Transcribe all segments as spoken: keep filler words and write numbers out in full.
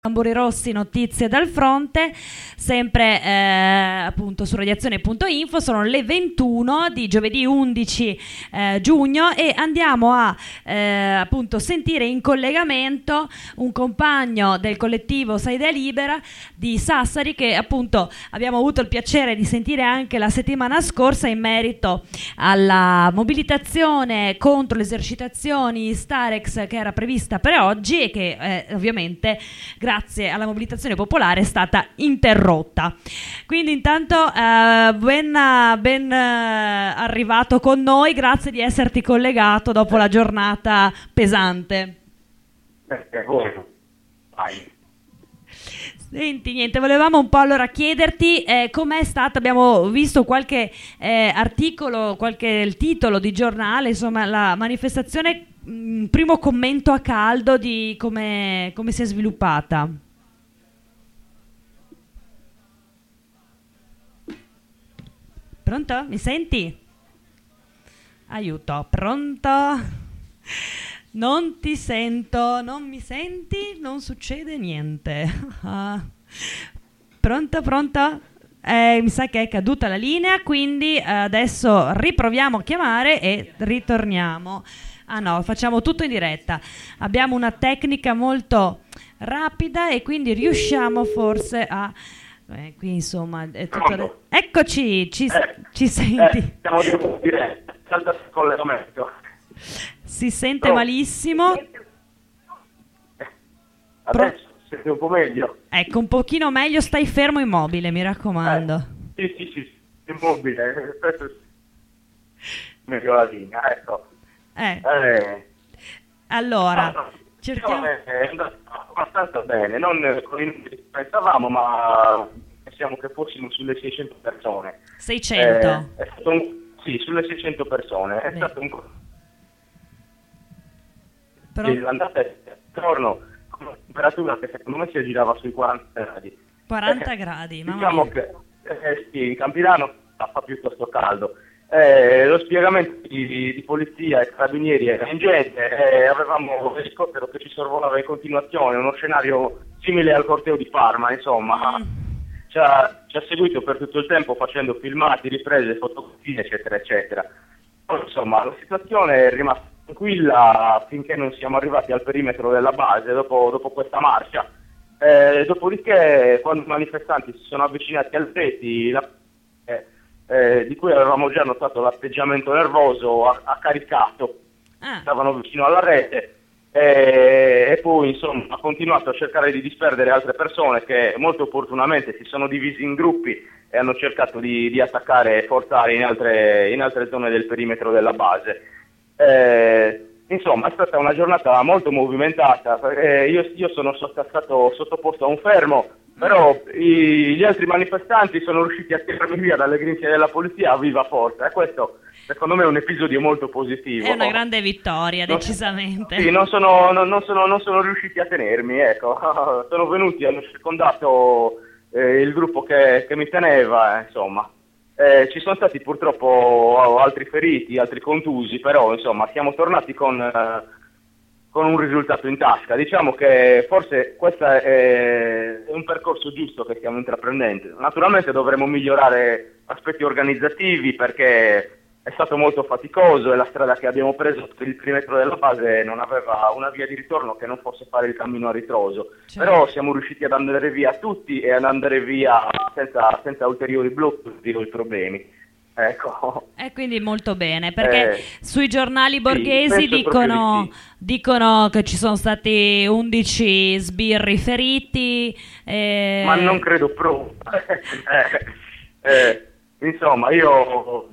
Tamburi Rossi, notizie dal fronte, sempre eh, appunto su radiazione punto info. Sono le ventuno di giovedì undici eh, giugno e andiamo a eh, appunto sentire in collegamento un compagno del collettivo Saidea Libera di Sassari, che appunto abbiamo avuto il piacere di sentire anche la settimana scorsa in merito alla mobilitazione contro le esercitazioni Starex che era prevista per oggi e che eh, ovviamente grazie alla mobilitazione popolare è stata interrotta. Quindi intanto eh, ben, ben eh, arrivato con noi, grazie di esserti collegato dopo la giornata pesante. Eh, voi. Vai. Senti, niente, volevamo un po' allora chiederti eh, com'è stata, abbiamo visto qualche eh, articolo, qualche il titolo di giornale, insomma la manifestazione, mh, primo commento a caldo di come, come si è sviluppata. Pronto? Mi senti? Aiuto, pronto? Non ti sento, non mi senti, non succede niente. Ah. Pronto, pronto? Eh, mi sa che è caduta la linea, quindi eh, adesso riproviamo a chiamare e ritorniamo. Ah no, facciamo tutto in diretta. Abbiamo una tecnica molto rapida e quindi riusciamo forse a... Eh, qui insomma è tutto de- eccoci, ci, Eh, ci senti? Eh, siamo di diretta, salta il collegamento. Si sente Pro. malissimo. Adesso sente un po' meglio. Ecco, un pochino meglio, stai fermo immobile, mi raccomando. Eh, sì, sì, sì, immobile. Questo è meglio la linea, ecco. Eh, Eh, allora, no, no, cerchiamo... è andato abbastanza bene, non con i numeri che pensavamo, ma pensiamo che fossimo sulle seicento persone. seicento? Eh, è stato un, sì, sulle seicento persone. È Beh. stato un... Però... L'andata è attorno con una temperatura che secondo me si aggirava sui quaranta gradi. quaranta Eh, gradi, mamma diciamo mia. che eh, sì, in Campilano fa piuttosto caldo. Eh, lo spiegamento di, di polizia e carabinieri era ingente, eh, avevamo l'elicottero che ci sorvolava in continuazione, uno scenario simile al corteo di Parma, insomma. Mm. Ci ha, ci ha seguito per tutto il tempo facendo filmati, riprese, fotografie, eccetera, eccetera. Poi, insomma, la situazione è rimasta tranquilla finché non siamo arrivati al perimetro della base, dopo, dopo questa marcia. Eh, dopodiché, quando i manifestanti si sono avvicinati al reti, la, eh, eh, di cui avevamo già notato l'atteggiamento nervoso, ha, ha caricato, Ah, stavano vicino alla rete, eh, e poi insomma ha continuato a cercare di disperdere altre persone che molto opportunamente si sono divisi in gruppi e hanno cercato di, di attaccare e forzare in altre, in altre zone del perimetro della base. Eh, insomma è stata una giornata molto movimentata, eh, io, io sono stato sottoposto a un fermo, però i, gli altri manifestanti sono riusciti a tirarmi via dalle grinfie della polizia a viva forza, e questo secondo me è un episodio molto positivo. è una grande vittoria, Non- decisamente. Sì, non sono, non, non sono, non sono riusciti a tenermi, ecco. Sono venuti, hanno circondato eh, il gruppo che, che mi teneva, eh, insomma. Eh, ci sono stati purtroppo altri feriti, altri contusi, però insomma siamo tornati con, eh, con un risultato in tasca. Diciamo che forse questo è, è un percorso giusto che stiamo intraprendendo. Naturalmente dovremo migliorare aspetti organizzativi perché è stato molto faticoso e la strada che abbiamo preso per il perimetro della base non aveva una via di ritorno che non fosse fare il cammino a ritroso. Certo. Però siamo riusciti ad andare via tutti e ad andare via senza, senza ulteriori blocchi o problemi. Ecco. E quindi molto bene, perché Eh, sui giornali borghesi penso dicono, proprio di sì. dicono che ci sono stati undici sbirri feriti. eh, Ma non credo proprio. eh, eh, insomma, io...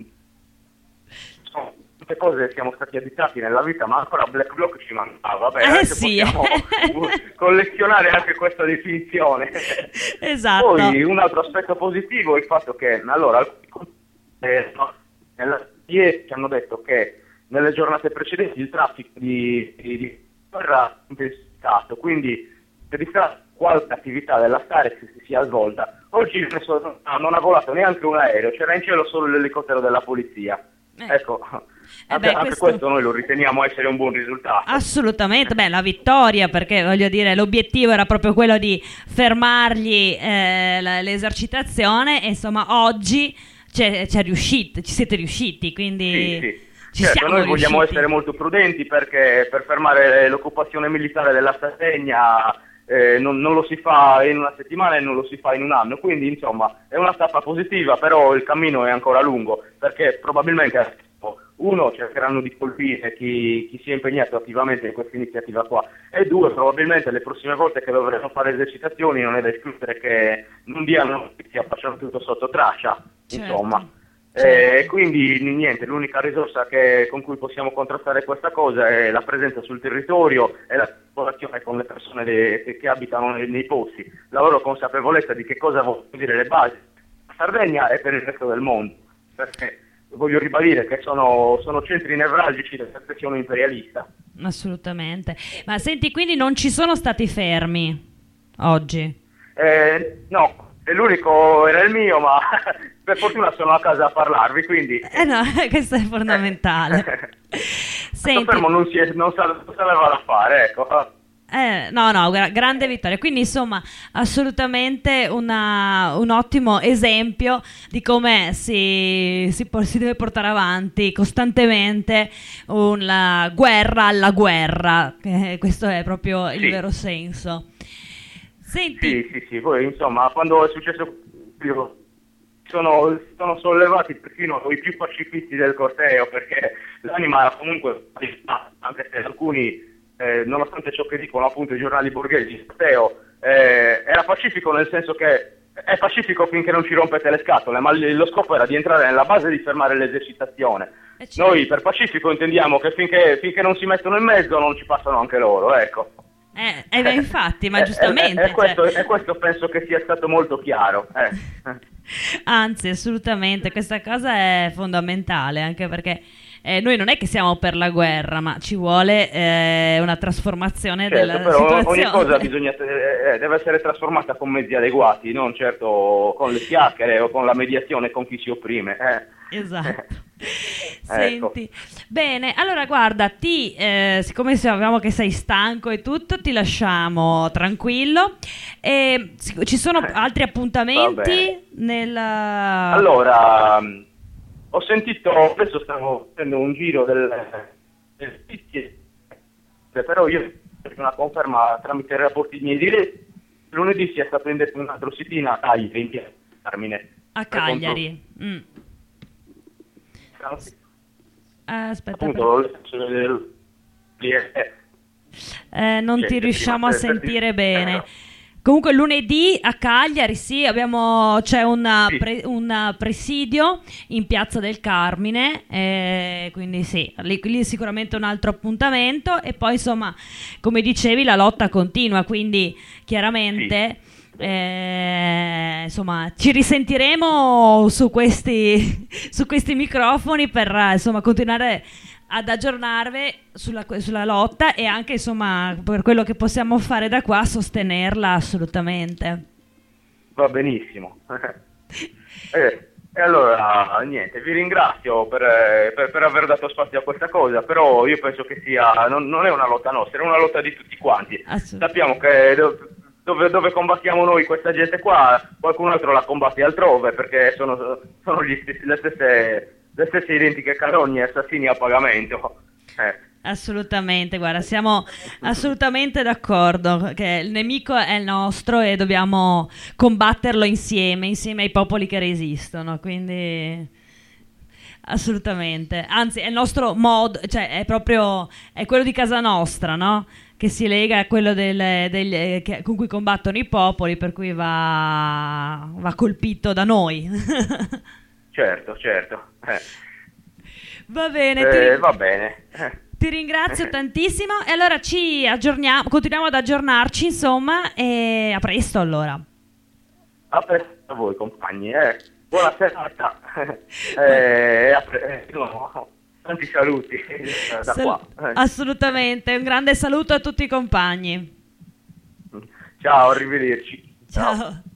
sono tante cose siamo stati abituati nella vita, ma ancora Black Bloc ci mancava. Vabbè, Eh, adesso sì. possiamo collezionare anche questa definizione. Esatto. Poi un altro aspetto positivo è il fatto che, allora, alcuni eh, no, nella ieri ci hanno detto che nelle giornate precedenti il traffico di, di, di era intensificato, quindi per di qualche attività della Starex si sia svolta. Oggi non ha volato neanche un aereo, c'era in cielo solo l'elicottero della polizia. Eh. Ecco, Eh Anche, beh, anche questo... questo noi lo riteniamo essere un buon risultato. Assolutamente, beh, la vittoria, perché voglio dire, l'obiettivo era proprio quello di fermargli eh, la- l'esercitazione e insomma oggi c'è, c'è riusciti, ci siete riusciti, Sì, quindi sì. ci Certo, siamo noi vogliamo riusciti. essere molto prudenti perché per fermare l'occupazione militare della Sardegna eh, non, non lo si fa in una settimana e non lo si fa in un anno, quindi insomma è una tappa positiva, però il cammino è ancora lungo perché probabilmente uno cercheranno di colpire chi, chi si è impegnato attivamente in questa iniziativa qua e due probabilmente le prossime volte che dovranno fare esercitazioni non è da escludere che non diano notizia, facciano tutto sotto traccia, Certo, insomma. certo. E quindi niente, l'unica risorsa che- con cui possiamo contrastare questa cosa è la presenza sul territorio e la collaborazione con le persone de- che abitano nei, nei posti, la loro consapevolezza di che cosa vogliono dire le basi per la Sardegna e per il resto del mondo, perché voglio ribadire che sono, sono centri nevralgici della pressione imperialista. Assolutamente. Ma senti, quindi non ci sono stati fermi oggi? Eh, no, e l'unico era il mio, ma per fortuna sono a casa a parlarvi, quindi... Eh no, questo è fondamentale. Questo Senti, fermo non, si è, non, sa, non sapeva da fare, ecco. eh, no, no, gra- grande vittoria. Quindi, insomma, assolutamente una- un ottimo esempio di come si, si po- si deve portare avanti costantemente una guerra alla guerra. Eh, questo è proprio il Sì. vero senso. Senti, Sì, sì, sì, poi insomma, quando è successo io sono, sono sollevati perfino i più pacifisti del corteo, perché l'anima era comunque, anche se alcuni, eh, nonostante ciò che dicono appunto i giornali borghesi, il corteo eh, era pacifico nel senso che è pacifico finché non ci rompete le scatole, ma l- lo scopo era di entrare nella base e di fermare l'esercitazione. eh, certo. Noi per pacifico intendiamo che finché, finché non si mettono in mezzo non ci passano anche loro, ecco. Eh, eh, beh, infatti, ma Eh, giustamente. eh, eh, questo, cioè- e questo penso che sia stato molto chiaro. eh. Anzi, assolutamente, questa cosa è fondamentale, anche perché eh, noi non è che siamo per la guerra, ma ci vuole eh, una trasformazione Certo, della però situazione. ogni cosa bisogna, eh, deve essere trasformata con mezzi adeguati, non certo con le chiacchiere o con la mediazione con chi si opprime. eh. Esatto. Ecco. Senti, bene, allora guarda, ti, eh, siccome sappiamo che sei stanco e tutto, ti lasciamo tranquillo. E sic- ci sono altri Va appuntamenti bene. nel... Allora, mh, ho sentito, adesso stavo facendo un giro del, del notizie, però io ho una conferma tramite i rapporti miei diretti, lunedì sia stato indetto un altro sit-in a Cagliari, in Piazza Carmine. a Cagliari. Mm. Contro- Ah, aspetta, appunto, le stazioni del- eh, Eh, non Cioè, ti che riusciamo a prima- sentire eh, bene. no. Comunque lunedì a Cagliari sì, abbiamo, c'è un, Sì. pre- un presidio in Piazza del Carmine, eh, quindi sì, lì, lì sicuramente un altro appuntamento e poi insomma, come dicevi, la lotta continua, quindi chiaramente eh, insomma, ci risentiremo su questi, su questi microfoni per eh, insomma, continuare ad aggiornarvi sulla, sulla lotta e anche insomma per quello che possiamo fare da qua sostenerla assolutamente. Va benissimo. Eh, e allora, niente, vi ringrazio per, eh, per- per aver dato spazio a questa cosa, però io penso che sia, non, non è una lotta nostra, è una lotta di tutti quanti. Assolutamente. Sappiamo che do- dove, dove combattiamo noi questa gente qua, qualcun altro la combatte altrove, perché sono, sono gli stessi- le, stesse, le stesse identiche carogne e assassini a pagamento. Eh. Assolutamente, guarda, siamo assolutamente d'accordo che il nemico è il nostro e dobbiamo combatterlo insieme, insieme ai popoli che resistono, quindi assolutamente. Anzi, è il nostro modo, cioè è proprio è quello di casa nostra, no? Che si lega a quello del- degli- che- con cui combattono i popoli, per cui va, va colpito da noi. Certo, certo. Eh. Va bene, ti Eh, ring- va bene. Eh. Ti ringrazio tantissimo e allora ci aggiorniamo, continuiamo ad aggiornarci insomma e a presto allora. A presto a voi compagni, eh. Buona serata. eh, a pre- no, tanti saluti eh, da Sal- qua. Eh. Assolutamente, un grande saluto a tutti i compagni. Ciao, arrivederci. Ciao.